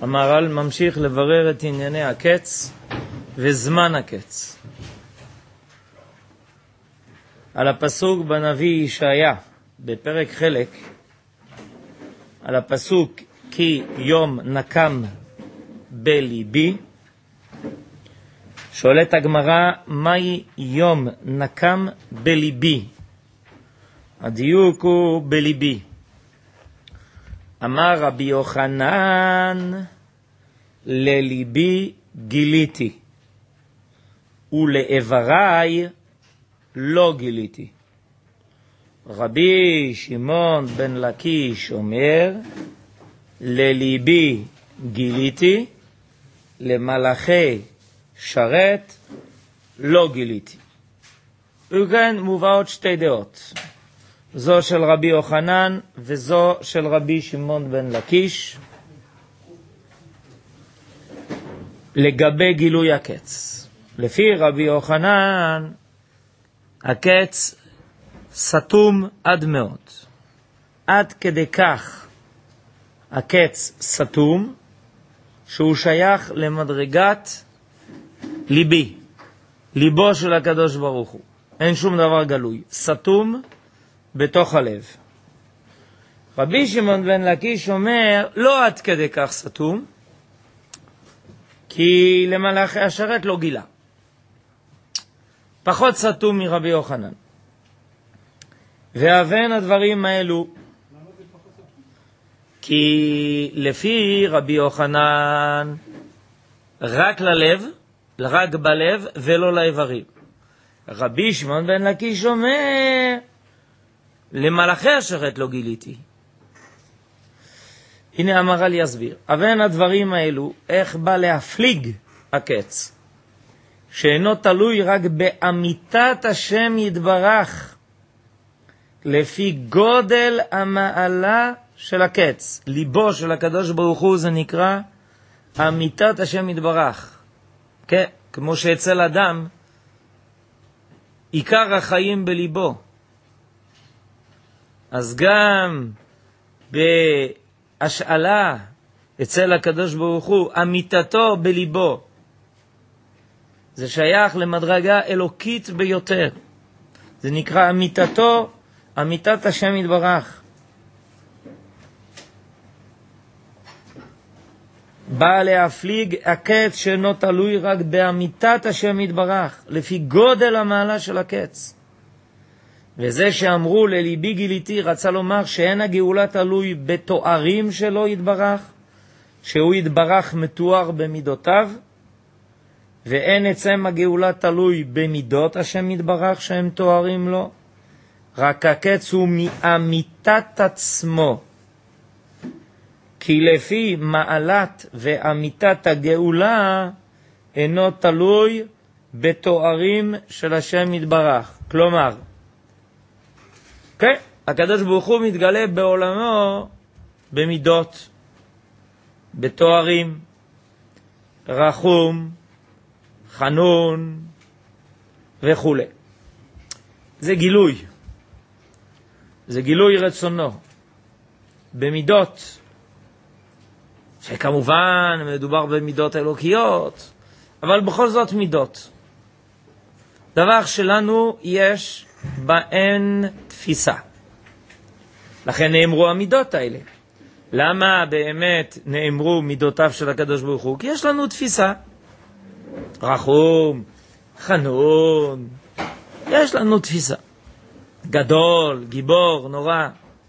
המהר"ל ממשיך לברר את ענייני הקץ וזמן הקץ. על הפסוק בנביא ישעיה, בפרק חלק, על הפסוק כי יום נקם בליבי, שואלת הגמרא, מהי יום נקם בליבי? הדיוק הוא בליבי. אמר רבי יוחנן, לליבי גיליתי, ולאיבריי לא גיליתי. רבי שמעון בן לקיש אומר, לליבי גיליתי, למלאכי שרת לא גיליתי. וכן מובאות שתי דעות, זו של רבי יוחנן וזו של רבי שמעון בן לקיש, לגבי גילוי הקץ. לפי רבי יוחנן, הקץ סתום עד מאוד. עד כדי כך הקץ סתום, שהוא שייך למדרגת ליבי, ליבו של הקדוש ברוך הוא. אין שום דבר גלוי, סתום בתוך הלב. רבי שמעון בן לקיש אומר, לא עד כדי כך סתום, כי למלאכי השרת לא גילה. פחות סתום מרבי יוחנן. והבן הדברים האלו, כי לפי רבי יוחנן, רק ללב, רק בלב ולא לאיברים. רבי שמעון בן לקיש אומר, למלאכי השרת לא גיליתי. הנה המהר"ל יסביר. הבן הדברים האלו, איך בא להפליג הקץ, שאינו תלוי רק באמיתת השם יתברך, לפי גודל המעלה של הקץ. ליבו של הקדוש ברוך הוא זה נקרא אמיתת השם יתברך. כן, כמו שאצל אדם, עיקר החיים בליבו. אז גם בהשאלה אצל הקדוש ברוך הוא, אמיתתו בליבו. זה שייך למדרגה אלוקית ביותר. זה נקרא אמיתתו, אמיתת השם יתברך. בא להפליג הקץ שאינו תלוי רק באמיתת השם יתברך, לפי גודל המעלה של הקץ. וזה שאמרו לליבי גיליתי, רצה לומר שאין הגאולה תלוי בתוארים שלו יתברך, שהוא יתברך מתואר במידותיו, ואין עצם הגאולה תלוי במידות השם יתברך שהם תוארים לו, רק הקץ הוא מאמיתת עצמו. כי לפי מעלת ואמיתת הגאולה אינו תלוי בתוארים של השם יתברך. כלומר, כן, הקדוש ברוך הוא מתגלה בעולמו במידות, בתוארים, רחום, חנון וכו'. זה גילוי. זה גילוי רצונו. במידות, שכמובן מדובר במידות אלוקיות, אבל בכל זאת מידות. דבר שלנו יש בהן תפיסה. לכן נאמרו המידות האלה. למה באמת נאמרו מידותיו של הקדוש ברוך הוא? כי יש לנו תפיסה. רחום, חנון, יש לנו תפיסה. גדול, גיבור, נורא.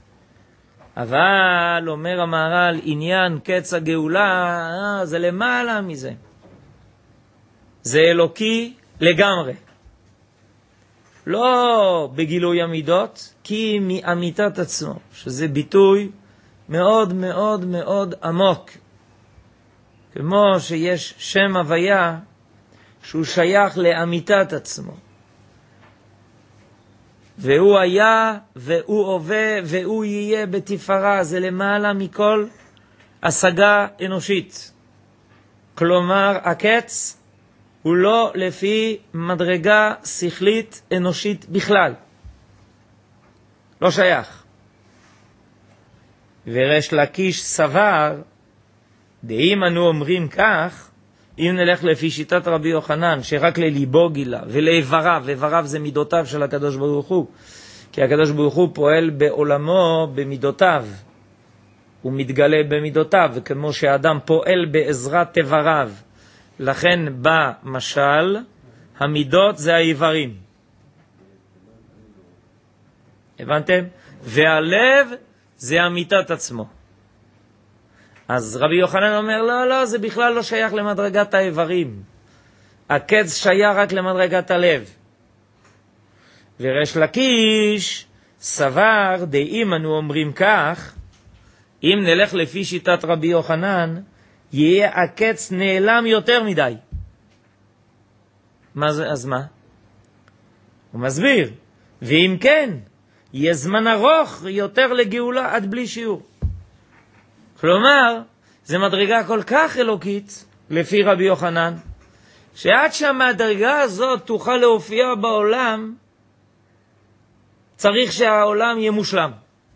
אבל אומר המהר"ל, עניין קץ הגאולה, זה למעלה מזה. זה אלוקי לגמרי. לא בגילוי המידות, כי מאמיתת עצמו, שזה ביטוי מאוד מאוד מאוד עמוק. כמו שיש שם הוויה שהוא שייך לאמיתת עצמו. והוא היה, והוא הווה, והוא יהיה בתפארה. זה למעלה מכל השגה אנושית. כלומר, הקץ הוא לא לפי מדרגה שכלית אנושית בכלל. לא שייך. וריש לקיש סבר דאם אנו אומרים כך, אם נלך לפי שיטת רבי יוחנן, שרק לליבו גילה, ולאיבריו, איבריו זה מידותיו של הקדוש ברוך הוא, כי הקדוש ברוך הוא פועל בעולמו במידותיו, הוא מתגלה במידותיו, וכמו שהאדם פועל בעזרת איבריו, לכן במשל, המידות זה האיברים. הבנתם? והלב זה אמיתת עצמו. אז רבי יוחנן אומר, לא, זה בכלל לא שייך למדרגת האיברים. הקץ שייך רק למדרגת הלב. וריש לקיש סבר, דאם אנו אומרים כך, אם נלך לפי שיטת רבי יוחנן, יהיה הקץ נעלם יותר מדי. מה זה, אז מה? הוא מסביר, ואם כן, יהיה זמן ארוך יותר לגאולה עד בלי שיעור. כלומר, זה מדרגה כל כך אלוקית, לפי רבי יוחנן, שעד שהמדרגה הזאת תוכל להופיע בעולם, צריך שהעולם יהיה מושלם.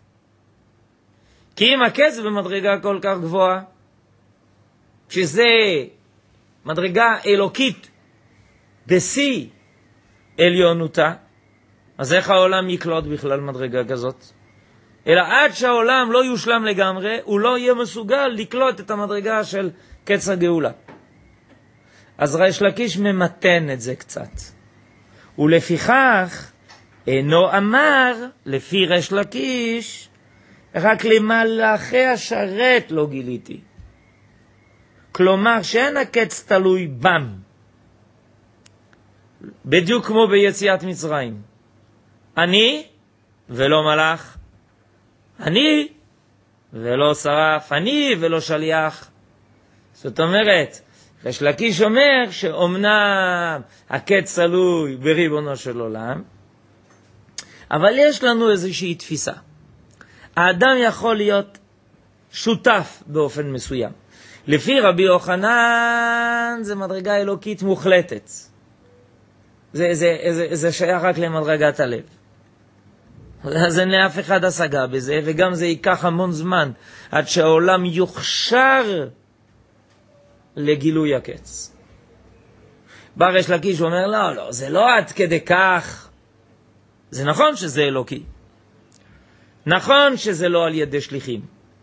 כי אם הקץ במדרגה כל כך גבוהה, שזה מדרגה אלוקית בשיא עליונותה, אז איך העולם יקלוט בכלל מדרגה כזאת? אלא עד שהעולם לא יושלם לגמרי, הוא לא יהיה מסוגל לקלוט את המדרגה של קץ הגאולה. אז ריש לקיש ממתן את זה קצת. ולפיכך, אינו אמר, לפי ריש לקיש, רק למלאכי השרת לא גיליתי. כלומר, שאין הקץ תלוי בם. בדיוק כמו ביציאת מצרים. אני ולא מלאך. אני ולא שרף. אני ולא שליח. זאת אומרת, ריש לקיש אומר שאומנם הקץ תלוי בריבונו של עולם, אבל יש לנו איזושהי תפיסה. האדם יכול להיות שותף באופן מסוים. לפי רבי יוחנן זה מדרגה אלוקית מוחלטת. זה שייך רק למדרגת הלב. אז אין לאף אחד השגה בזה, וגם זה ייקח המון זמן עד שהעולם יוכשר לגילוי הקץ. בא ריש לקיש ואומר, לא, זה לא עד כדי כך. זה נכון שזה אלוקי. נכון שזה לא על ידי שליחים.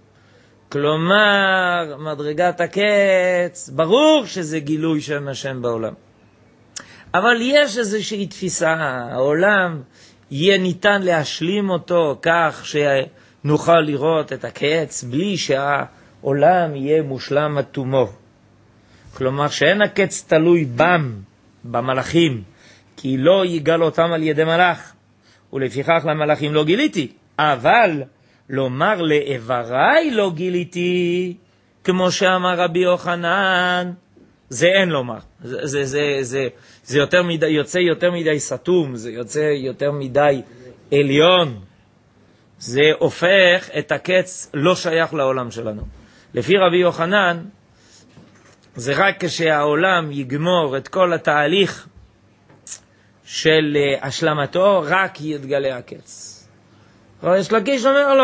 כלומר, מדרגת הקץ, ברור שזה גילוי שם השם בעולם. אבל יש איזושהי תפיסה, העולם יהיה ניתן להשלים אותו כך שנוכל לראות את הקץ בלי שהעולם יהיה מושלם עד תומו. כלומר שאין הקץ תלוי בם, במלאכים, כי לא יגל אותם על ידי מלאך, ולפיכך למלאכים לא גיליתי. אבל לומר לאיבריי לא גיליתי, כמו שאמר רבי יוחנן, זה אין לומר. זה יותר מדי, יוצא יותר מדי סתום, זה יוצא יותר מדי עליון. זה הופך את הקץ לא שייך לעולם שלנו. לפי רבי יוחנן, זה רק כשהעולם יגמור את כל התהליך של השלמתו, רק יתגלה הקץ. ריש לקיש אומר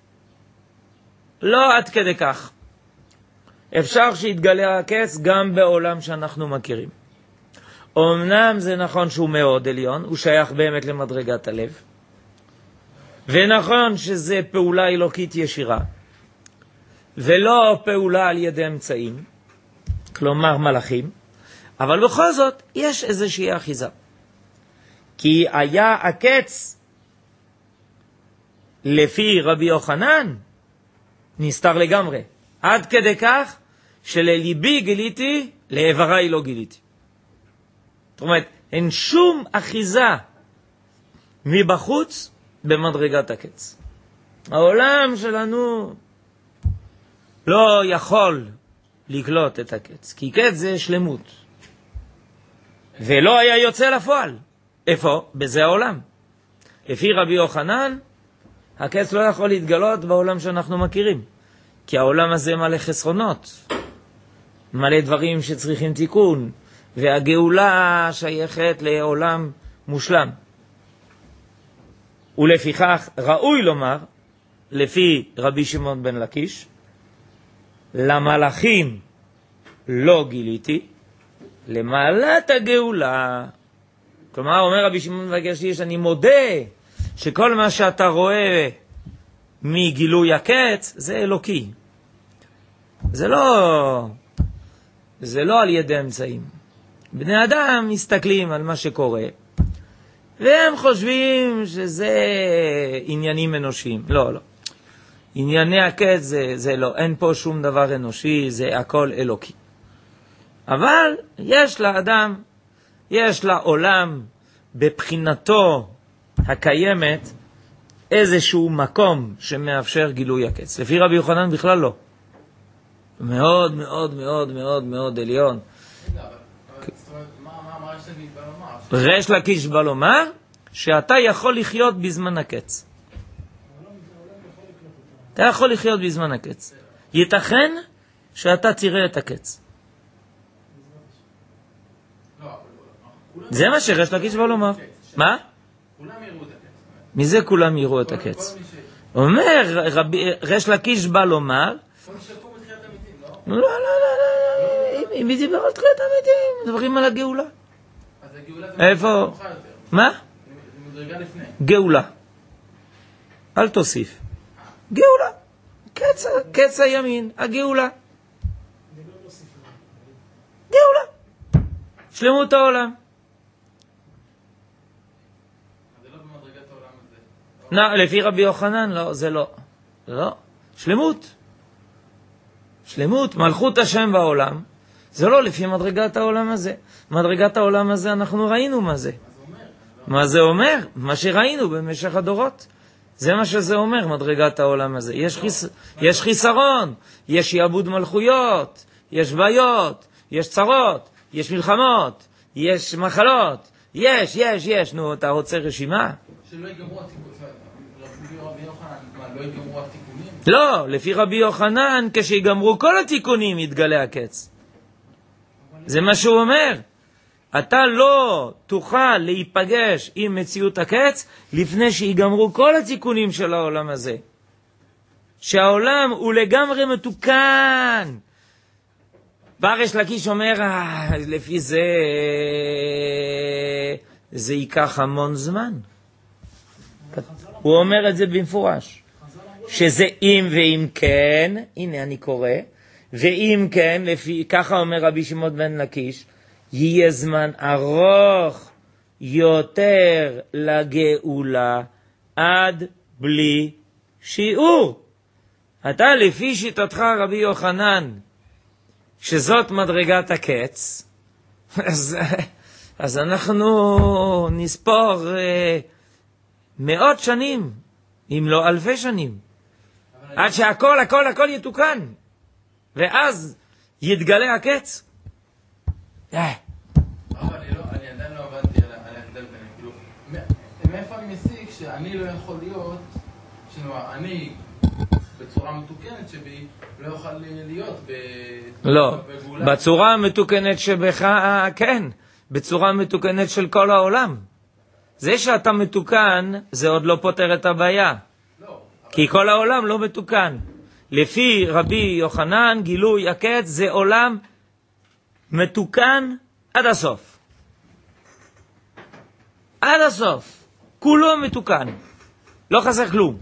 לא עד כדי כך. אפשר שיתגלה הקץ גם בעולם שאנחנו מכירים. אמנם זה נכון שהוא מאוד עליון, הוא שייך באמת למדרגת הלב, ונכון שזה פעולה אלוקית ישירה, ולא פעולה על ידי אמצעים, כלומר מלאכים, אבל בכל זאת יש איזושהי אחיזה. כי היה הקץ לפי רבי יוחנן נסתר לגמרי, עד כדי כך שלליבי גיליתי, לאיבריי לא גיליתי. זאת אומרת, אין שום אחיזה מבחוץ במדרגת הקץ. העולם שלנו לא יכול לקלוט את הקץ, כי קץ זה שלמות. ולא היה יוצא לפועל. איפה? בזה העולם. לפי רבי יוחנן, הקץ לא יכול להתגלות בעולם שאנחנו מכירים. כי העולם הזה מלא חסרונות, מלא דברים שצריכים תיקון, והגאולה שייכת לעולם מושלם. ולפיכך ראוי לומר, לפי רבי שמעון בן לקיש, למלאכים לא גיליתי, למעלת הגאולה. כלומר, אומר רבי שמעון וגרש, אני מודה שכל מה שאתה רואה מגילוי הקץ זה אלוקי. זה לא על ידי אמצעים. בני אדם מסתכלים על מה שקורה, והם חושבים שזה עניינים אנושיים. לא. ענייני הקץ זה לא, אין פה שום דבר אנושי, זה הכל אלוקי. אבל יש לאדם, יש לעולם בבחינתו הקיימת איזשהו מקום שמאפשר גילוי הקץ. לפי רבי יוחנן בכלל לא. מאוד מאוד מאוד מאוד מאוד עליון. ריש לקיש בא לומר שאתה יכול לחיות בזמן הקץ. אתה יכול לחיות בזמן הקץ. ייתכן שאתה תראה את הקץ. זה מה שריש לקיש בא לומר. מה? כולם יראו את הקץ. מי זה כולם יראו את הקץ? אומר ריש לקיש בא לומר כל מי שיקום בתחיית המתים, לא? לא. מי דיבר על תחיית המתים? מדברים על הגאולה. אז הגאולה זה איפה? נמוכה יותר. מה? זה מדרגה לפני. גאולה. אל תוסיף. גאולה. קץ הימין, הגאולה. גאולה. שלמות העולם. זה לא במדרגת העולם הזה. לפי רבי יוחנן, לא, זה לא. לא. שלמות, מלכות השם בעולם, זה לא לפי מדרגת העולם הזה. מדרגת העולם הזה אנחנו ראינו מה זה. מה זה אומר? מה שראינו במשך הדורות. זה מה שזה אומר, מדרגת העולם הזה. יש חיסרון, יש יעבוד מלכויות, יש בעיות, יש צרות, יש מלחמות, יש מחלות, יש. נו, אתה רוצה רשימה? שלא יגמרו התיקונים. רבי יוחנן, לא יגמרו התיקונים? לא, לפי רבי יוחנן, כשיגמרו כל התיקונים יתגלה הקץ. זה מה שהוא אומר. אתה לא תוכל להיפגש עם מציאות הקץ לפני שיגמרו כל התיקונים של העולם הזה. שהעולם הוא לגמרי מתוקן. ריש לקיש אומר, לפי זה ייקח המון זמן. הוא אומר את זה במפורש. שזה אם ואם כן, הנה אני קורא, ואם כן, ככה אומר רבי שמעון בן לקיש, יהיה זמן ארוך יותר לגאולה עד בלי שיעור. אתה לפי שיטתך רבי יוחנן, שזאת מדרגת הקץ, אז אנחנו נספור מאות שנים, אם לא אלפי שנים, עד שהכל הכל יתוקן, ואז יתגלה הקץ. אבל אני עדיין לא עבדתי על ההבדל ביניהם. כאילו, מאיפה אני מסיק שאני לא יכול להיות, אני בצורה מתוקנת שבי לא יכול להיות לא, בצורה המתוקנת שבך, כן, בצורה מתוקנת של כל העולם. זה שאתה מתוקן, זה עוד לא פותר את הבעיה. כי כל העולם לא מתוקן. לפי רבי יוחנן, גילוי הקץ זה עולם מתוקן עד הסוף. עד הסוף. כולו מתוקן. לא חסר כלום.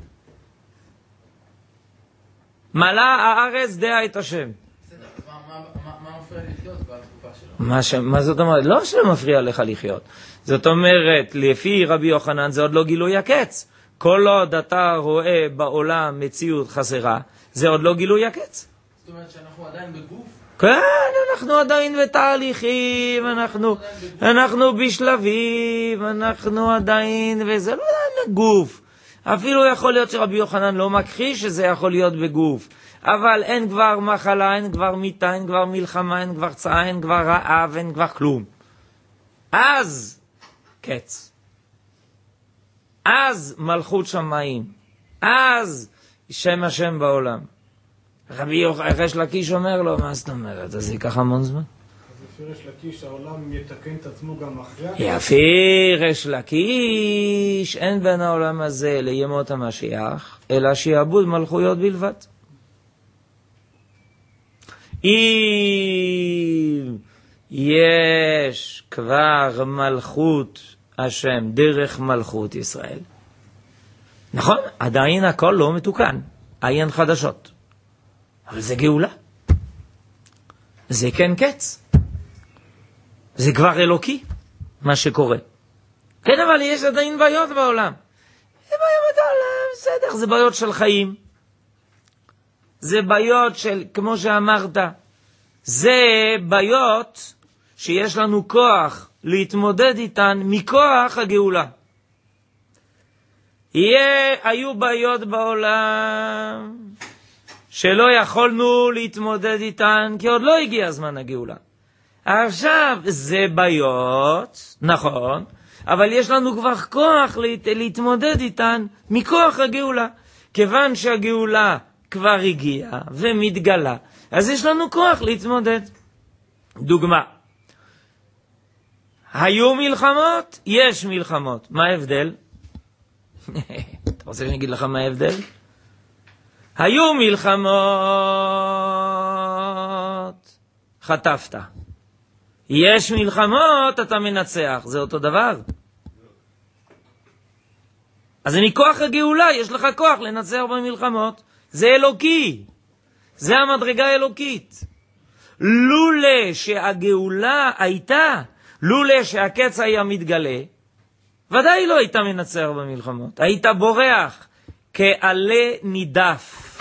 מלא הארץ דעה את השם. בסדר, מה מפריע לחיות בתקופה שלו? מה זאת אומרת? לא שלא מפריע לך לחיות. זאת אומרת, לפי רבי יוחנן זה עוד לא גילוי הקץ. כל עוד אתה רואה בעולם מציאות חסרה, זה עוד לא גילוי הקץ. זאת אומרת שאנחנו עדיין בגוף? כן, אנחנו עדיין בתהליכים, אנחנו בשלבים, אנחנו עדיין, וזה לא עדיין גוף. אפילו יכול להיות שרבי יוחנן לא מכחיש שזה יכול להיות בגוף. אבל אין כבר מחלה, אין כבר מיטה, אין כבר מלחמה, אין כבר צעה, אין כבר רעב, אין כבר כלום. אז קץ. אז מלכות שמיים. אז שם השם בעולם. ריש לקיש אומר לו, מה זאת אומרת? אז ייקח המון זמן. אז לפי ריש לקיש העולם יתקן את עצמו גם אחרי? יפי ריש לקיש, אין בין העולם הזה לימות המשיח, אלא שיעבוד מלכויות בלבד. אם יש כבר מלכות השם דרך מלכות ישראל, נכון, עדיין הכל לא מתוקן, עין חדשות, אבל זה גאולה, זה כן קץ, זה כבר אלוקי מה שקורה. כן, אבל יש עדיין בעיות בעולם. זה בעיות בעולם, בסדר, זה בעיות של חיים, זה בעיות של, כמו שאמרת, זה בעיות שיש לנו כוח להתמודד איתן מכוח הגאולה. היו בעיות בעולם שלא יכולנו להתמודד איתן, כי עוד לא הגיע זמן הגאולה. עכשיו זה בעיות, נכון, אבל יש לנו כבר כוח להתמודד איתן מכוח הגאולה. כיוון שהגאולה כבר הגיעה ומתגלה, אז יש לנו כוח להתמודד. דוגמה, היו מלחמות, יש מלחמות. מה ההבדל? אתה רוצה שאני אגיד לך מה ההבדל? היו מלחמות, חטפת. יש מלחמות, אתה מנצח. זה אותו דבר. אז מכוח הגאולה יש לך כוח לנצח במלחמות. זה אלוקי. זה המדרגה האלוקית. לולא שהגאולה הייתה, לולא שהקץ היה מתגלה, ודאי לא היית מנצח במלחמות. היית בורח כעלה נידף.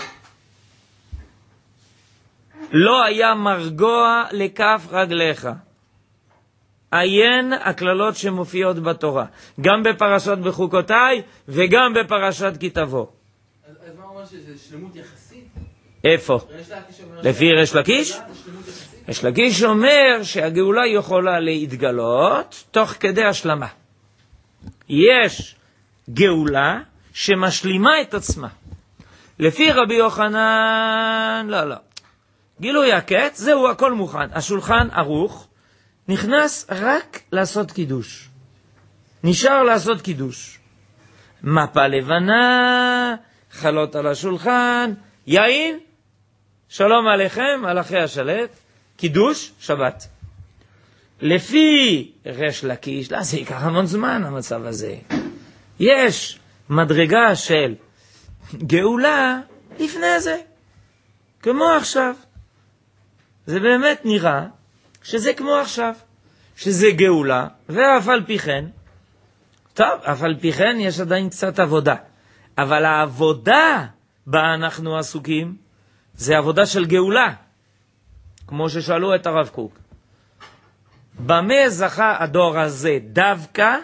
לא היה מרגוע לכף רגליך. עיין הכללות שמופיעות בתורה, גם בפרשת בחוקותיי וגם בפרשת כי תבוא. אז מה אומר שזה שלמות יחסית? איפה? לפי ריש לקיש? ריש לקיש אומר שהגאולה יכולה להתגלות תוך כדי השלמה. יש גאולה שמשלימה את עצמה. לפי רבי יוחנן, לא. גילוי הקץ, זהו הכל מוכן. השולחן ערוך, נכנס רק לעשות קידוש. נשאר לעשות קידוש. מפה לבנה, חלות על השולחן, יין, שלום עליכם, הלכי השלט, קידוש, שבת. לפי ריש לקיש, זה ייקח המון זמן המצב הזה. יש מדרגה של גאולה לפני זה, כמו עכשיו. זה באמת נראה שזה כמו עכשיו, שזה גאולה, ואף על פי כן, טוב, אף על פי כן יש עדיין קצת עבודה. אבל העבודה בה אנחנו עסוקים, זה עבודה של גאולה. כמו ששאלו את הרב קוק. במה זכה הדור הזה דווקא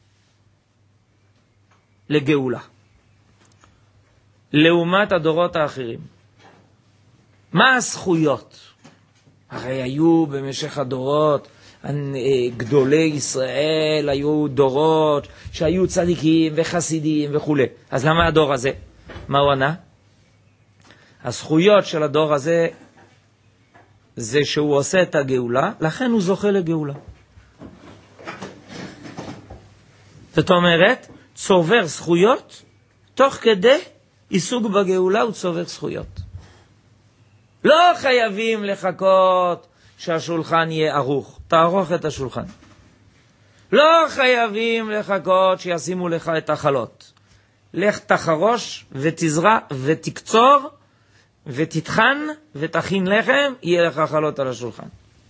לגאולה? לעומת הדורות האחרים. מה הזכויות? הרי היו במשך הדורות, גדולי ישראל, היו דורות שהיו צדיקים וחסידים וכו'. אז למה הדור הזה? מה הוא ענה? הזכויות של הדור הזה זה שהוא עושה את הגאולה, לכן הוא זוכה לגאולה. זאת אומרת, צובר זכויות, תוך כדי עיסוק בגאולה הוא צובר זכויות. לא חייבים לחכות שהשולחן יהיה ערוך. תערוך את השולחן. לא חייבים לחכות שישימו לך את החלות. לך תחרוש ותזרע ותקצור ותתחן ותכין לחם, יהיה לך חלות על השולחן.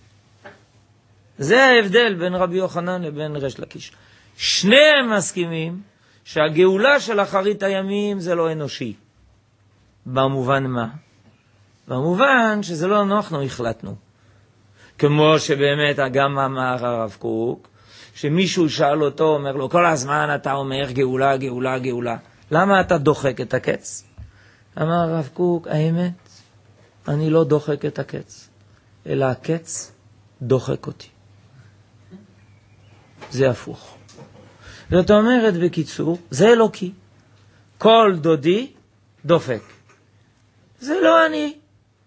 זה ההבדל בין רבי יוחנן לבין ריש לקיש. שניהם מסכימים שהגאולה של אחרית הימים זה לא אנושי. במובן מה? במובן שזה לא אנחנו החלטנו. כמו שבאמת גם אמר הרב קוק, שמישהו שאל אותו, אומר לו, כל הזמן אתה אומר גאולה, גאולה, גאולה. למה אתה דוחק את הקץ? אמר הרב קוק, האמת, אני לא דוחק את הקץ, אלא הקץ דוחק אותי. זה הפוך. זאת אומרת, בקיצור, זה אלוקי. כל דודי דופק. זה לא אני.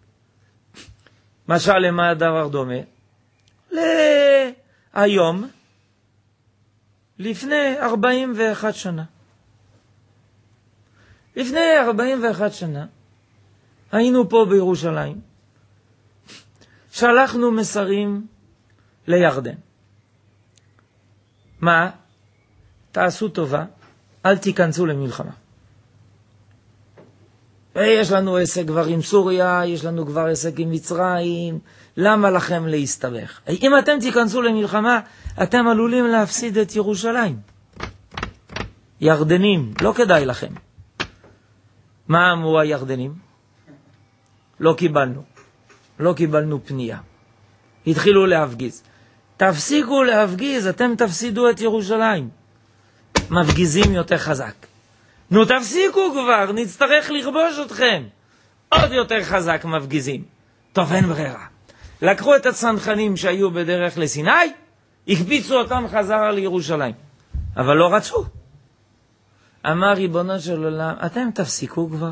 משל למה הדבר דומה? להיום, לפני 41 שנה. לפני 41 שנה, היינו פה בירושלים, שלחנו מסרים לירדן. מה? תעשו טובה, אל תיכנסו למלחמה. יש לנו עסק כבר עם סוריה, יש לנו כבר עסק עם מצרים, למה לכם להסתבך? אם אתם תיכנסו למלחמה, אתם עלולים להפסיד את ירושלים. ירדנים, לא כדאי לכם. מה אמרו הירדנים? לא קיבלנו פנייה. התחילו להפגיז. תפסיקו להפגיז, אתם תפסידו את ירושלים. מפגיזים יותר חזק. נו תפסיקו כבר, נצטרך לכבוש אתכם. עוד יותר חזק מפגיזים. טוב, אין ברירה. לקחו את הצנחנים שהיו בדרך לסיני, הקפיצו אותם חזרה לירושלים. אבל לא רצו. אמר ריבונו של עולם, אתם תפסיקו כבר.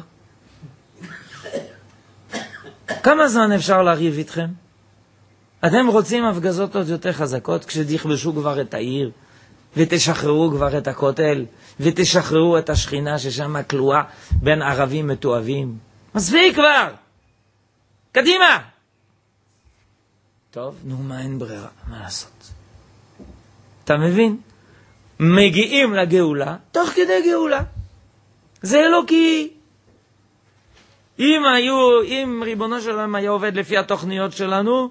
כמה זמן אפשר להריב איתכם? אתם רוצים הפגזות עוד יותר חזקות כשתכבשו כבר את העיר, ותשחררו כבר את הכותל, ותשחררו את השכינה ששם כלואה בין ערבים מתואבים. מספיק כבר! קדימה! טוב, נו, מה אין ברירה? מה לעשות? אתה מבין? מגיעים לגאולה, תוך כדי גאולה. זה אלוקי. אם ריבונו שלהם היה עובד לפי התוכניות שלנו,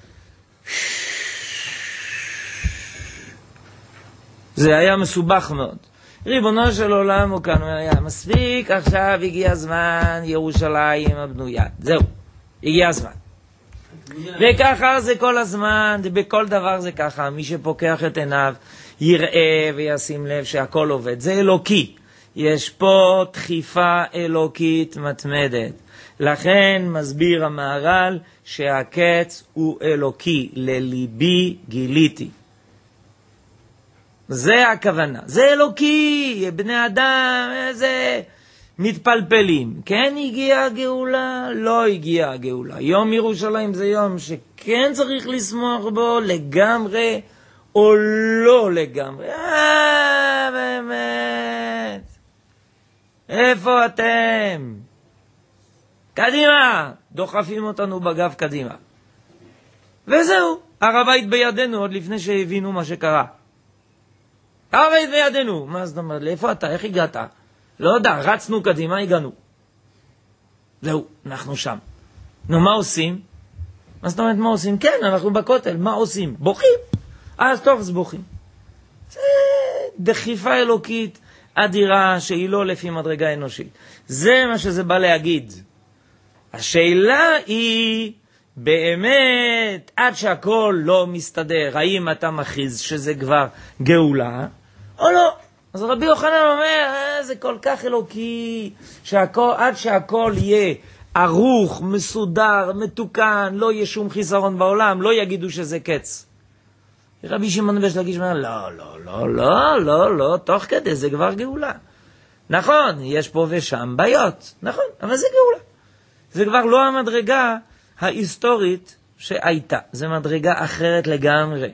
זה היה מסובך מאוד. ריבונו של עולם הוא כאן, הוא היה מספיק, עכשיו הגיע הזמן, ירושלים הבנויה. זהו, הגיע הזמן. וככה זה כל הזמן, בכל דבר זה ככה. מי שפוקח את עיניו יראה וישים לב שהכל עובד. זה אלוקי. יש פה דחיפה אלוקית מתמדת. לכן מסביר המהר"ל שהקץ הוא אלוקי. לליבי גיליתי. זה הכוונה. זה אלוקי. בני אדם, איזה מתפלפלים. כן הגיעה הגאולה, לא הגיעה הגאולה. יום ירושלים זה יום שכן צריך לשמוח בו לגמרי או לא לגמרי. באמת. איפה אתם? קדימה. דוחפים אותנו בגב קדימה. וזהו. הר הבית בידינו עוד לפני שהבינו מה שקרה. הר הבית בידינו. מה זאת אומרת? לאיפה אתה? איך הגעת? לא יודע, רצנו קדימה, הגענו. זהו, אנחנו שם. נו, מה עושים? מה זאת אומרת, מה עושים? כן, אנחנו בכותל, מה עושים? בוכים. אז טוב, אז בוכים. זה דחיפה אלוקית אדירה שהיא לא לפי מדרגה אנושית. זה מה שזה בא להגיד. השאלה היא, באמת, עד שהכל לא מסתדר, האם אתה מכריז שזה כבר גאולה, או לא? אז רבי יוחנן אומר, זה כל כך אלוקי, עד שהכל יהיה ערוך, מסודר, מתוקן, לא יהיה שום חיסרון בעולם, לא יגידו שזה קץ. רבי שמעון בן לקיש אומר, לא, תוך כדי זה כבר גאולה. נכון, יש פה ושם בעיות, נכון, אבל זה גאולה. זה כבר לא המדרגה ההיסטורית שהייתה, זה מדרגה אחרת לגמרי.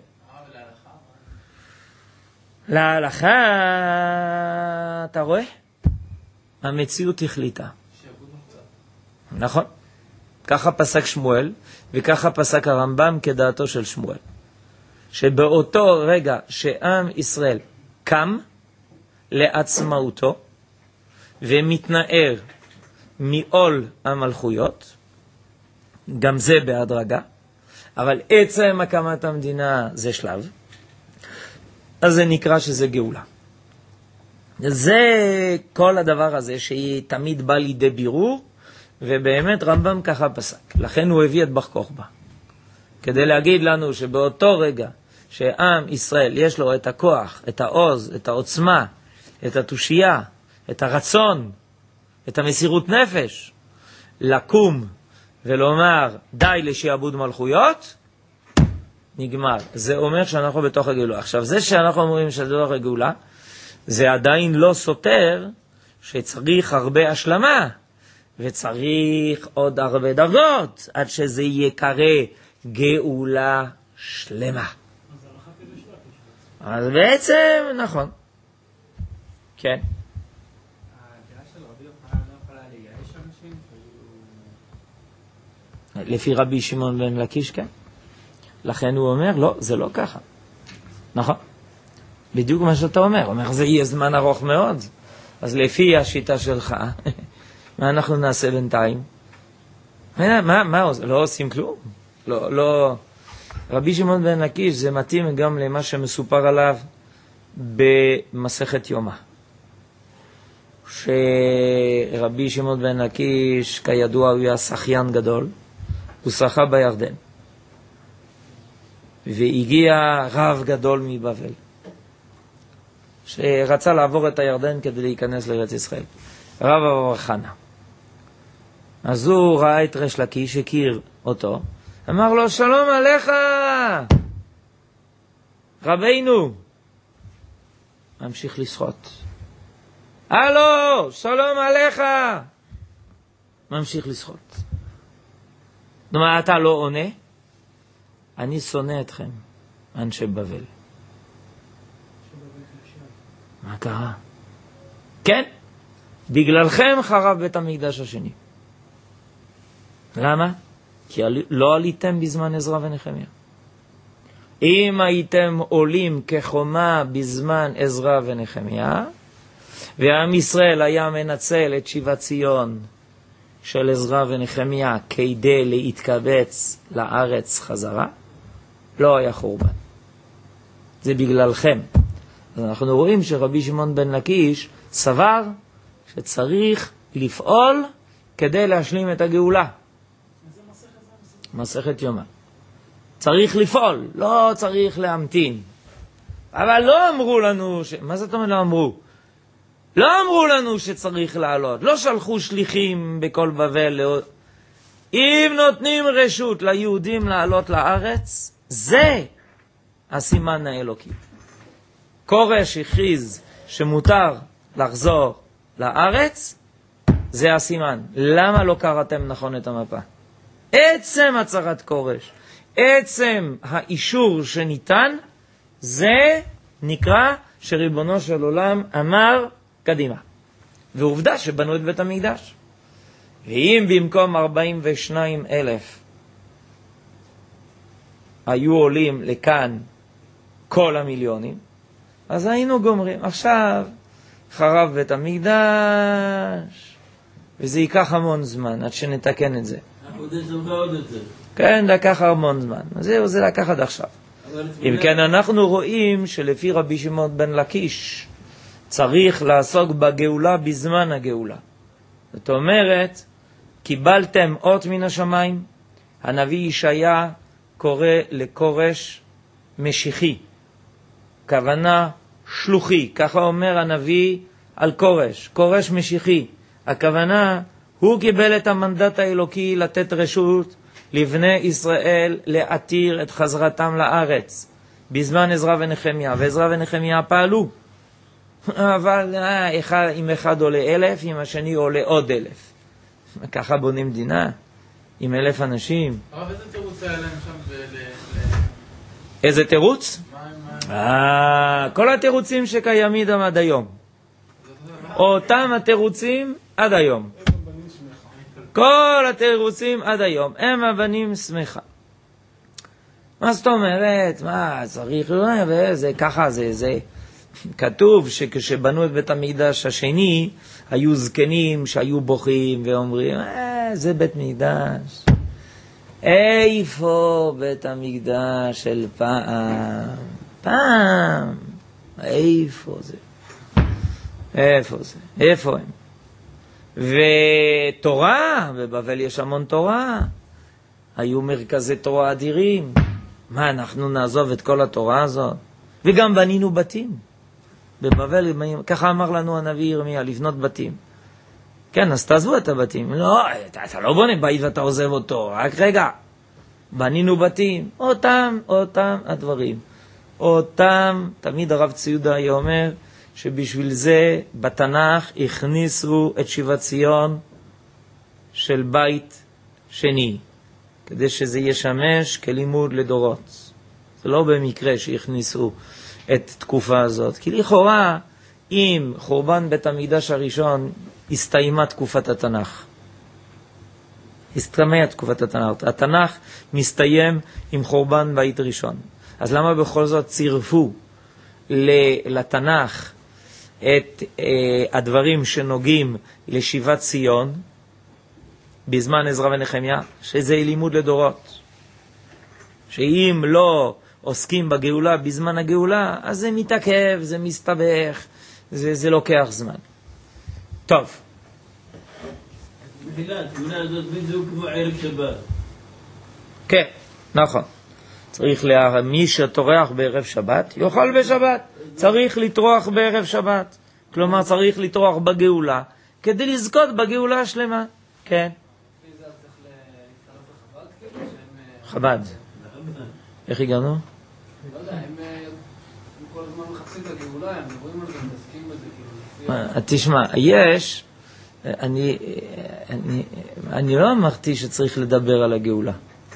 להלכה, אתה רואה? המציאות החליטה. נכון. ככה פסק שמואל, וככה פסק הרמב"ם כדעתו של שמואל. שבאותו רגע שעם ישראל קם לעצמאותו, ומתנער מעול המלכויות, גם זה בהדרגה, אבל עצם הקמת המדינה זה שלב, אז זה נקרא שזה גאולה. זה כל הדבר הזה שהיא תמיד בא לידי בירור, ובאמת רמב"ם ככה פסק. לכן הוא הביא את בר כוכבא. כדי להגיד לנו שבאותו רגע שעם ישראל יש לו את הכוח, את העוז, את העוצמה, את התושייה, את הרצון, את המסירות נפש, לקום ולומר די לשיעבוד מלכויות, נגמר. זה אומר שאנחנו בתוך הגאולה. עכשיו, זה שאנחנו אומרים שזה בתוך הגאולה, זה עדיין לא סותר שצריך הרבה השלמה, וצריך עוד הרבה דרגות, עד שזה יקרא גאולה שלמה. אז בעצם, נכון. כן. הדעה של רבי יוחנן לא יכולה לייאש אנשים? לפי רבי שמעון בן לקיש, כן. לכן הוא אומר, לא, זה לא ככה. נכון? בדיוק מה שאתה אומר. הוא אומר, זה יהיה זמן ארוך מאוד. אז לפי השיטה שלך, מה אנחנו נעשה בינתיים? מה לא עושים כלום? לא. רבי שמעון בן לקיש זה מתאים גם למה שמסופר עליו במסכת יומא. שרבי שמעון בן לקיש, כידוע, הוא היה שחיין גדול, הוא שחה בירדן. והגיע רב גדול מבבל, שרצה לעבור את הירדן כדי להיכנס לארץ ישראל. רב אבר חנה. אז הוא ראה את ריש לקיש, הכיר אותו, אמר לו, שלום עליך, רבינו. ממשיך לשחות. הלו, שלום עליך. ממשיך לשחות. מה, אתה לא עונה? אני שונא אתכם, אנשי בבל. מה קרה? כן, בגללכם חרב בית המקדש השני. למה? כי לא עליתם בזמן עזרא ונחמיה. אם הייתם עולים כחומה בזמן עזרא ונחמיה, ועם ישראל היה מנצל את שיבת ציון של עזרא ונחמיה כדי להתקבץ לארץ חזרה, לא היה חורבן. זה בגללכם. אז אנחנו רואים שרבי שמעון בן לקיש סבר שצריך לפעול כדי להשלים את הגאולה. מסכת יומא. צריך לפעול, לא צריך להמתין. אבל לא אמרו לנו, מה זאת אומרת לא אמרו? לא אמרו לנו שצריך לעלות. לא שלחו שליחים בכל בבל. אם נותנים רשות ליהודים לעלות לארץ, זה הסימן האלוקי. קורש הכריז שמותר לחזור לארץ, זה הסימן. למה לא קראתם נכון את המפה? עצם הצהרת קורש, עצם האישור שניתן, זה נקרא שריבונו של עולם אמר קדימה. ועובדה שבנו את בית המקדש. ואם במקום 42,000 היו עולים לכאן כל המיליונים, אז היינו גומרים. עכשיו חרב בית המקדש, וזה ייקח המון זמן עד שנתקן את זה. כן, לקח המון זמן. זהו, זה לקח עד עכשיו. אם כן, אנחנו רואים שלפי רבי שמעון בן לקיש צריך לעסוק בגאולה בזמן הגאולה. זאת אומרת, קיבלתם אות מן השמיים, הנביא ישעיה קורא לקורש משיחי, כוונה שלוחי, ככה אומר הנביא על קורש, קורש משיחי. הכוונה, הוא קיבל את המנדט האלוקי לתת רשות לבני ישראל להתיר את חזרתם לארץ בזמן עזרא ונחמיה, ועזרא ונחמיה פעלו. אבל אם אחד עולה 1,000, עם השני עולה עוד 1,000. ככה בונים מדינה עם 1,000 אנשים. הרב, איזה תירוץ היה להם שם? איזה תירוץ? כל התירוצים שקיימים עד היום. אותם התירוצים עד היום. כל התירוצים עד היום. הם הבנים שמחה. מה זאת אומרת? מה צריך? זה ככה זה. כתוב שכשבנו את בית המקדש השני, היו זקנים שהיו בוכים ואומרים, זה בית מקדש. איפה בית המקדש של פעם? איפה זה? איפה הם? ותורה, בבבל יש המון תורה. היו מרכזי תורה אדירים. מה, אנחנו נעזוב את כל התורה הזאת? וגם בנינו בתים. בבבל, ככה אמר לנו הנביא ירמיה, לבנות בתים. כן, אז תעזבו את הבתים. לא, אתה לא בונה בית ואתה עוזב אותו, רק רגע. בנינו בתים, אותם הדברים. תמיד הרב ציודה היה אומר, שבשביל זה בתנ"ך הכניסו את שיבת ציון של בית שני, כדי שזה ישמש כלימוד לדורות. זה לא במקרה שהכניסו את תקופה הזאת, כי לכאורה אם חורבן בית המקדש הראשון הסתיימה תקופת התנ"ך, הסתמא תקופת התנ"ך. התנ"ך מסתיים עם חורבן בית ראשון. אז למה בכל זאת צירפו לתנ"ך את הדברים שנוגעים לשיבת ציון בזמן עזרא ונחמיה? שזה לימוד לדורות. שאם לא עוסקים בגאולה בזמן הגאולה, אז זה מתעכב, זה מסתבך, זה לוקח זמן. טוב. התמונה הזאת בדיוק כמו ערב שבת. כן, נכון. צריך מי שטורח בערב שבת, יאכל בשבת. צריך לטרוח בערב שבת. כלומר, צריך לטרוח בגאולה, כדי לזכות בגאולה השלמה. כן. חב"ד. איך הגענו? לא יודע, הם כל הזמן מחפשים את הגאולה, הם מדברים על זה, מתעסקים בזה. תשמע, יש, אני לא אמרתי שצריך לדבר על הגאולה.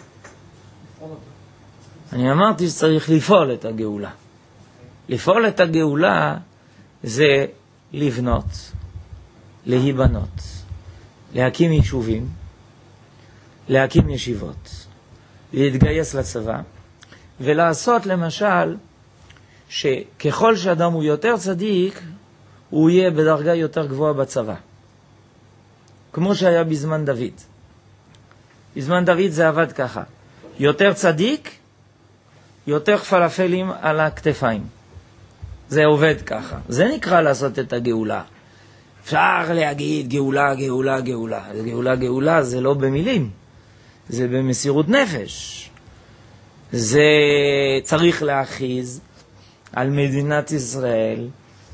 אני אמרתי שצריך לפעול את הגאולה. לפעול את הגאולה זה לבנות, להיבנות, להקים יישובים, להקים ישיבות, להתגייס לצבא, ולעשות למשל שככל שאדם הוא יותר צדיק, הוא יהיה בדרגה יותר גבוהה בצבא. כמו שהיה בזמן דוד. בזמן דוד זה עבד ככה. יותר צדיק, יותר פלאפלים על הכתפיים. זה עובד ככה. זה נקרא לעשות את הגאולה. אפשר להגיד גאולה, גאולה, גאולה. גאולה, גאולה זה לא במילים. זה במסירות נפש. זה צריך להכריז על מדינת ישראל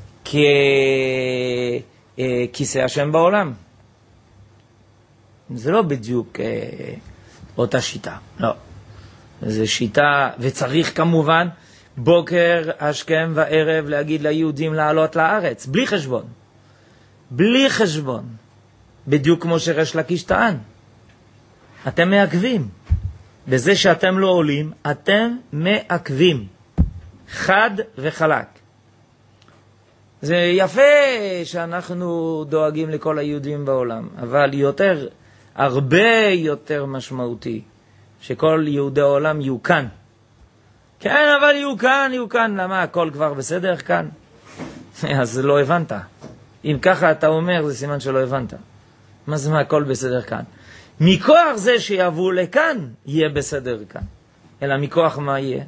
ככיסא השם בעולם. זה לא בדיוק אותה שיטה, לא. זה שיטה, וצריך כמובן בוקר, השכם וערב להגיד ליהודים לעלות לארץ, בלי חשבון. בלי חשבון. בדיוק כמו שריש לקיש טען. אתם מעכבים. בזה שאתם לא עולים, אתם מעכבים. חד וחלק. זה יפה שאנחנו דואגים לכל היהודים בעולם, אבל יותר, הרבה יותר משמעותי, שכל יהודי העולם יהיו כאן. כן, אבל יהיו כאן. למה? הכל כבר בסדר כאן? אז לא הבנת. אם ככה אתה אומר, זה סימן שלא הבנת. מה זה מה הכל בסדר כאן? מכוח זה שיבואו לכאן, יהיה בסדר כאן. אלא מכוח מה יהיה?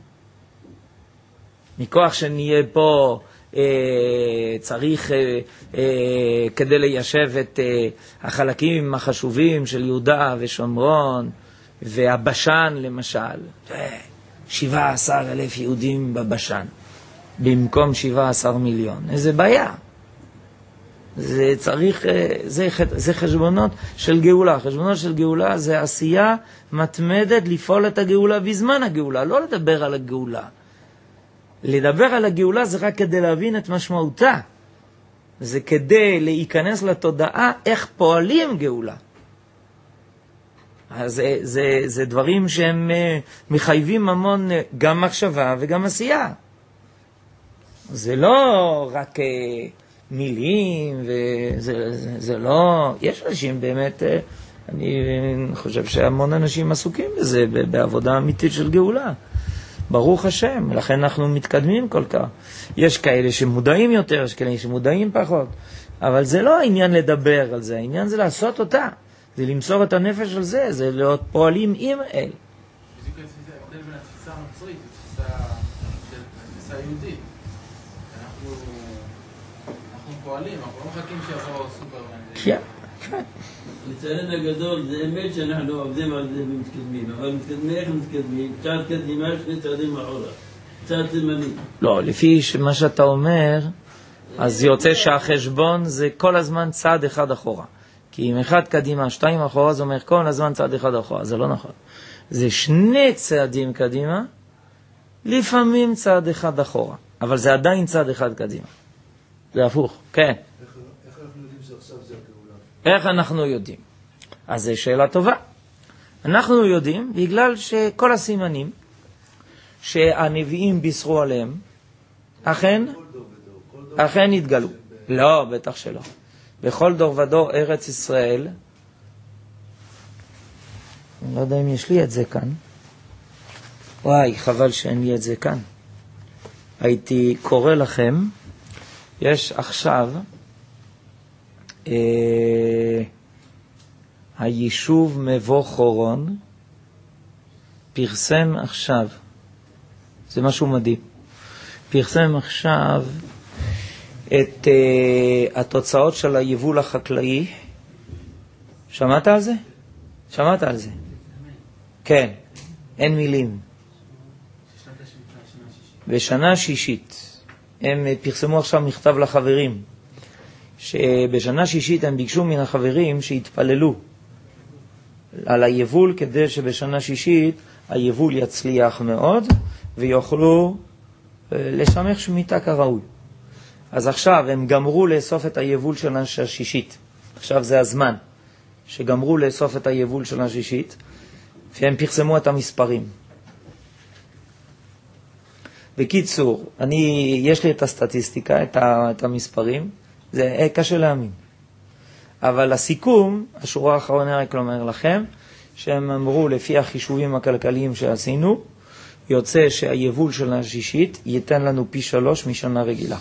מכוח שנהיה פה צריך כדי ליישב את החלקים החשובים של יהודה ושומרון והבשן למשל. 17,000 יהודים בבשן במקום 17 מיליון. איזה בעיה. זה צריך, זה חשבונות של גאולה. חשבונות של גאולה זה עשייה מתמדת לפעול את הגאולה בזמן הגאולה, לא לדבר על הגאולה. לדבר על הגאולה זה רק כדי להבין את משמעותה. זה כדי להיכנס לתודעה איך פועלים גאולה. אז זה דברים שהם מחייבים המון גם מחשבה וגם עשייה. זה לא רק מילים, וזה לא... יש אנשים באמת, אני חושב שהמון אנשים עסוקים בזה, בעבודה אמיתית של גאולה. ברוך השם, לכן אנחנו מתקדמים כל כך. יש כאלה שמודעים יותר, יש כאלה שמודעים פחות, אבל זה לא העניין לדבר על זה, העניין זה לעשות אותה, זה למסור את הנפש על זה, זה להיות פועלים עם אל. בדיוק ההבדל בין התפיסה הנוצרית לתפיסה יהודית. אנחנו פועלים, אנחנו לא מחכים שיבוא סופרמן. כן. לצערנו הגדול, זה אמת שאנחנו עובדים על זה ומתקדמים, אבל מתקדמים, איך מתקדמים? צעד קדימה, שני צעדים אחורה. צעד זמני. לא, לפי מה שאתה אומר, אז יוצא שהחשבון זה כל הזמן צעד אחד אחורה. כי אם אחד קדימה, 2 אחורה, זה אומר כל הזמן צעד אחד אחורה. זה לא נכון. זה 2 צעדים קדימה, לפעמים צעד אחד אחורה. אבל זה עדיין צעד אחד קדימה. זה הפוך, כן. איך אנחנו יודעים שעכשיו זה הגאולה? איך אנחנו יודעים? אז זו שאלה טובה. אנחנו יודעים בגלל שכל הסימנים שהנביאים בישרו עליהם, אכן התגלו. לא, בטח שלא. בכל דור ודור ארץ ישראל אני לא יודע אם יש לי את זה כאן. וואי, חבל שאין לי את זה כאן. הייתי קורא לכם, יש עכשיו היישוב מבוא חורון פרסם עכשיו, זה משהו מדהים, פרסם עכשיו את התוצאות של היבול החקלאי. שמעת על זה? שמעת על זה? כן, אין מילים. בשנה שישית הם פרסמו עכשיו מכתב לחברים, שבשנה שישית הם ביקשו מן החברים שהתפללו על היבול, כדי שבשנה שישית היבול יצליח מאוד ויוכלו לשמח שמיטה כראוי. אז עכשיו הם גמרו לאסוף את היבול של השישית. עכשיו זה הזמן שגמרו לאסוף את היבול של השישית, והם פרסמו את המספרים. בקיצור, יש לי את הסטטיסטיקה, את המספרים, זה קשה להאמין. אבל הסיכום, השורה האחרונה רק לומר לכם, שהם אמרו לפי החישובים הכלכליים שעשינו, יוצא שהיבול של השישית ייתן לנו פי 3 משנה רגילה.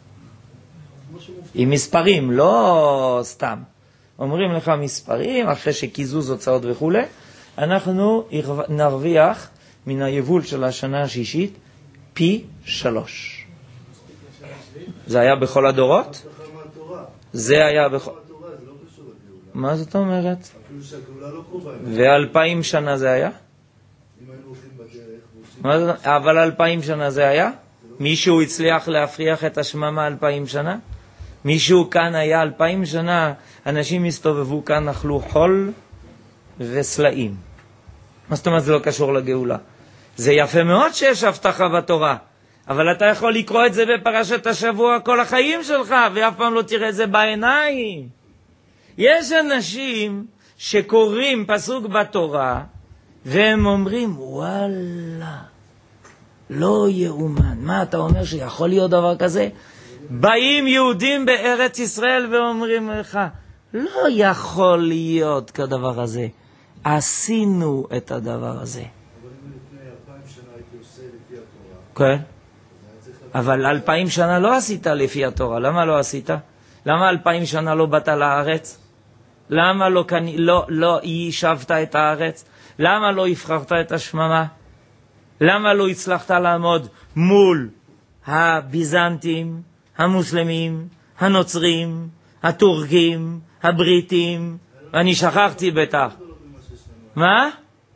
עם מספרים, לא סתם. אומרים לך מספרים, אחרי שקיזוז הוצאות וכו', אנחנו נרוויח מן היבול של השנה השישית פי 3. זה היה בכל הדורות? זה היה בכל... מה זאת אומרת? אפילו שהגאולה לא קרובה. ו2000 שנה זה היה? אם היינו הולכים בדרך... אבל 2000 שנה זה היה? מישהו הצליח להפריח את השממה 2000 שנה? מישהו כאן היה 2000 שנה, אנשים הסתובבו כאן, אכלו חול וסלעים. מה זאת אומרת זה לא קשור לגאולה? זה יפה מאוד שיש הבטחה בתורה, אבל אתה יכול לקרוא את זה בפרשת השבוע כל החיים שלך, ואף פעם לא תראה את זה בעיניים. יש אנשים שקוראים פסוק בתורה, והם אומרים, וואלה, לא יאומן. מה אתה אומר שיכול להיות דבר כזה? באים יהודים בארץ ישראל ואומרים לך, לא יכול להיות כדבר הזה. עשינו את הדבר הזה. אבל אם לפני 2000 שנה הייתי עושה לפי התורה. כן. אבל 2000 שנה לא עשית לפי התורה. למה לא עשית? למה 2000 שנה לא באת לארץ? למה לא יישבת את הארץ? למה לא הפרחת את השממה? למה לא הצלחת לעמוד מול הביזנטים, המוסלמים, הנוצרים, הטורקים, הבריטים? אני שכחתי בטח. מה?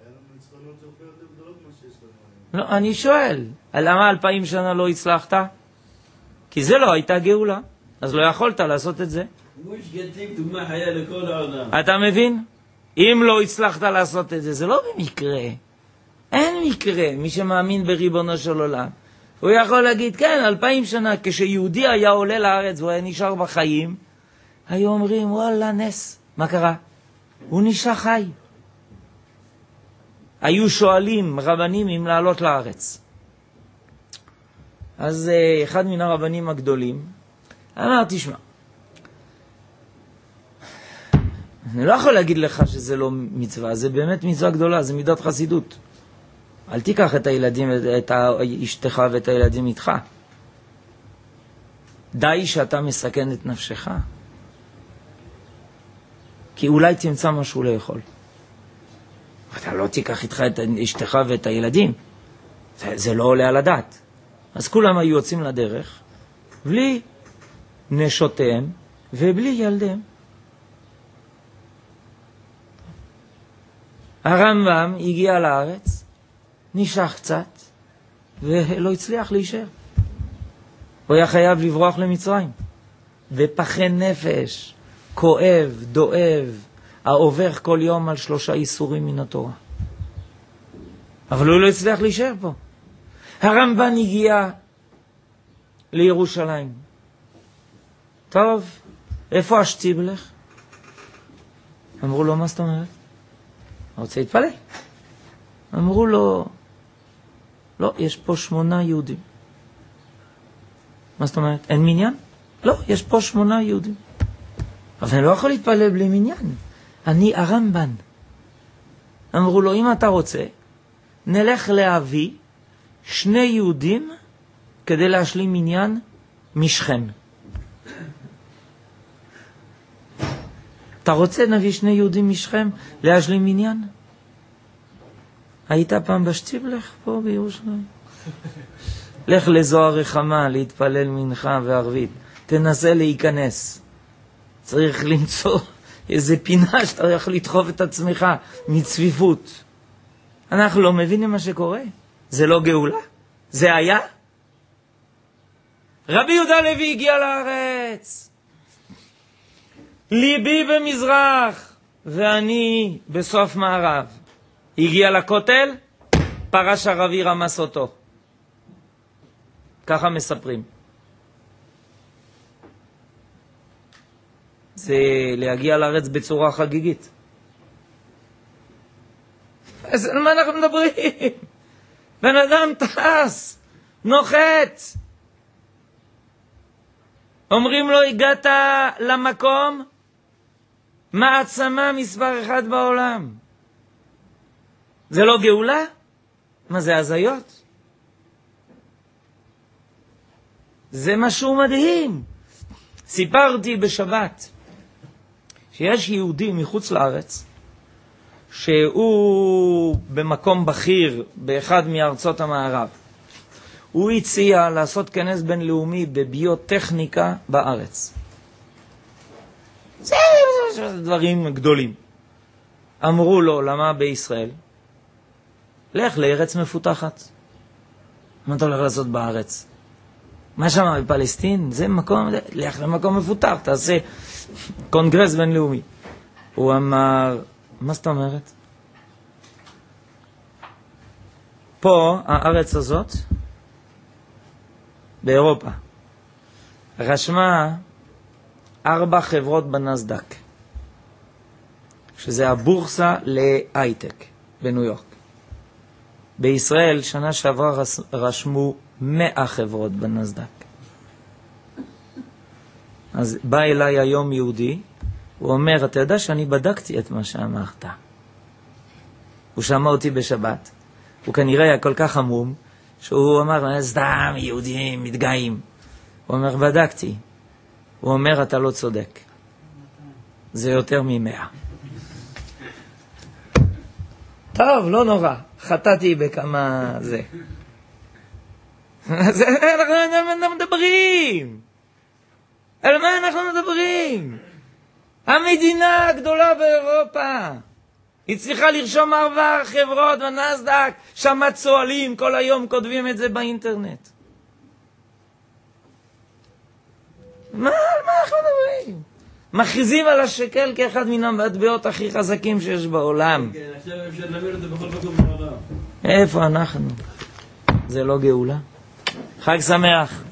לא, אני שואל, למה 2000 שנה לא הצלחת? כי זה לא הייתה גאולה, אז לא יכולת לעשות את זה. אתה מבין? אם לא הצלחת לעשות את זה, זה לא במקרה. אין מקרה. מי שמאמין בריבונו של עולם, הוא יכול להגיד, כן, 2000 שנה, כשיהודי היה עולה לארץ והוא היה נשאר בחיים, היו אומרים, וואלה, נס. מה קרה? הוא נשאר חי. היו שואלים רבנים אם לעלות לארץ. אז אחד מן הרבנים הגדולים אמר, תשמע, אני לא יכול להגיד לך שזה לא מצווה, זה באמת מצווה גדולה, זה מידת חסידות. אל תיקח את הילדים, את אשתך ואת הילדים איתך. די שאתה מסכן את נפשך. כי אולי תמצא משהו לאכול. אתה לא תיקח איתך את אשתך ואת הילדים. זה לא עולה על הדעת. אז כולם היו יוצאים לדרך, בלי נשותיהם ובלי ילדיהם. הרמב"ם הגיע לארץ, נשך קצת, ולא הצליח להישאר. הוא היה חייב לברוח למצרים. ופחי נפש, כואב, דואב, העובר כל יום על 3 איסורים מן התורה. אבל הוא לא הצליח להישאר פה. הרמב"ן הגיע לירושלים. טוב, איפה השטיבלך? אמרו לו, מה זאת אומרת? הוא רוצה להתפלל. אמרו לו, לא, יש פה 8 יהודים. מה זאת אומרת? אין מניין? לא, יש פה 8 יהודים. אבל אני לא יכול להתפלל בלי מניין. אני הרמב"ן. אמרו לו, אם אתה רוצה, נלך להביא 2 יהודים כדי להשלים עניין משכם. אתה רוצה נביא 2 יהודים משכם להשלים עניין? היית פעם בשטיבלך פה בירושלים? לך לזוהר רחמה להתפלל מנחה וערבית. תנסה להיכנס. צריך למצוא איזה פינה שאתה יכול לדחוף את עצמך מצפיפות. אנחנו לא מבינים מה שקורה. זה לא גאולה? זה היה? רבי יהודה לוי הגיע לארץ. ליבי במזרח ואני בסוף מערב. הגיע לכותל, פרש ערבי רמס אותו. ככה מספרים. זה להגיע לארץ בצורה חגיגית. אז על מה אנחנו מדברים? בן אדם טס, נוחת. אומרים לו, הגעת למקום, מעצמה מספר 1 בעולם. זה לא גאולה? מה זה, הזיות? זה משהו מדהים. סיפרתי בשבת שיש יהודי מחוץ לארץ שהוא במקום בכיר באחד מארצות המערב. הוא הציע לעשות כנס בינלאומי בביוטכניקה בארץ. זה דברים גדולים. אמרו לו, למה בישראל? לך לארץ מפותחת. מה אתה הולך לעשות בארץ? מה שם בפלסטין? זה מקום, לך למקום מפותח, תעשה קונגרס בינלאומי. הוא אמר, מה זאת אומרת? פה, הארץ הזאת, באירופה, רשמה 4 חברות בנסדק, שזה הבורסה להייטק בניו יורק. בישראל שנה שעברה רשמו 100 חברות בנסדק. אז בא אליי היום יהודי, הוא אומר, אתה יודע שאני בדקתי את מה שאמרת. הוא שמע אותי בשבת, הוא כנראה היה כל כך חמום, שהוא אמר, סתם יהודים מתגאים. הוא אומר, בדקתי. הוא אומר, אתה לא צודק. זה יותר מ100. טוב, לא נורא. חטאתי בכמה זה. אז אנחנו מדברים. על מה אנחנו מדברים? המדינה הגדולה באירופה. היא צריכה לרשום 4 חברות בנסדק, שם צועלים, כל היום כותבים את זה באינטרנט. מה אנחנו מדברים? מכריזים על השקל כאחד מן המטבעות הכי חזקים שיש בעולם. כן, עכשיו אפשר להמיר את זה בכל מקום בעולם. איפה אנחנו? זה לא גאולה. חג שמח.